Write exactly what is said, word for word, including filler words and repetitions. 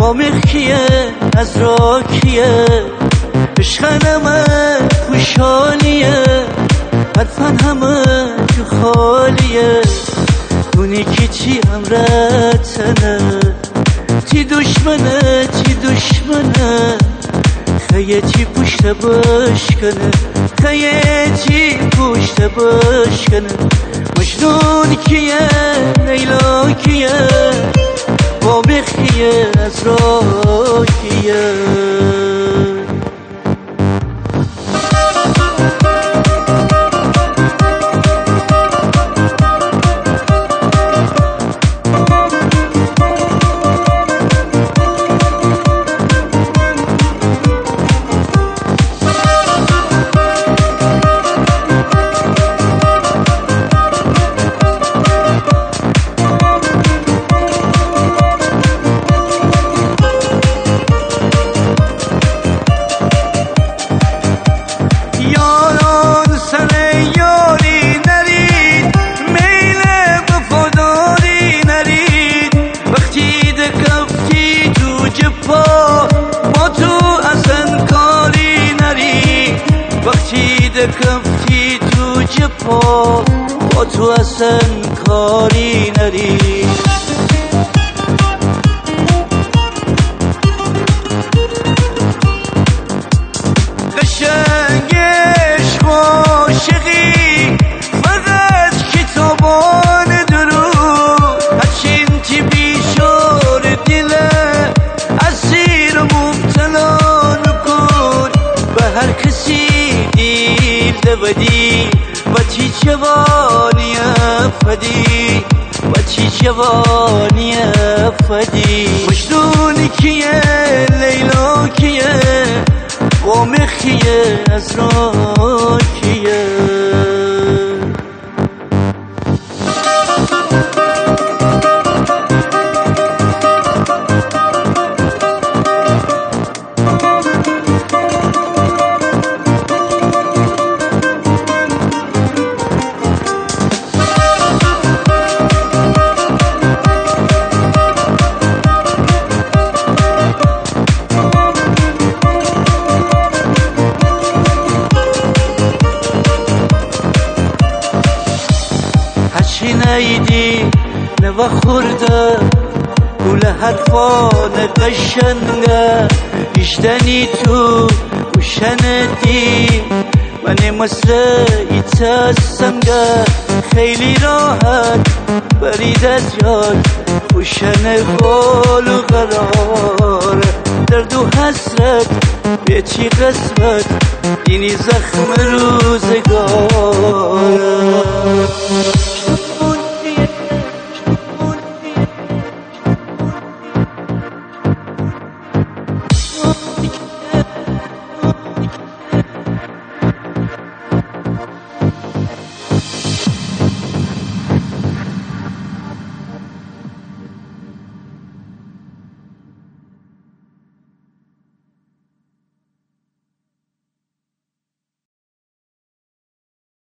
مخیه از راکیه عشقنمه خوشحالیه حرفن همه تو خالیه اونی که چی امرتنه تی دشمنه تی دشمنه خیه چی پشت بشکنه خیه چی پشت بشکنه مجنون کیه لیلا کیه با مخیه از راکیه وقتی دکفتی تو جپا با تو اصلا کاری نری قشنگش عاشقی فقط کتابان درو هرچین تی بیشار دله اسیر مبتلا نکن به هر کسی بدی و چی جوانی فدی و چی جوانی فدی مجنون کیه لیلا کیه و مخیه از راکیه هرچی نیدی نوه خورده گوله حرفان قشنگه ایشتنی تو وشندی من مثل ایتا سنگه خیلی راحت برید از یاد وشن گل و قرار درد و حسرت به چی قسمت اینی زخم روزگار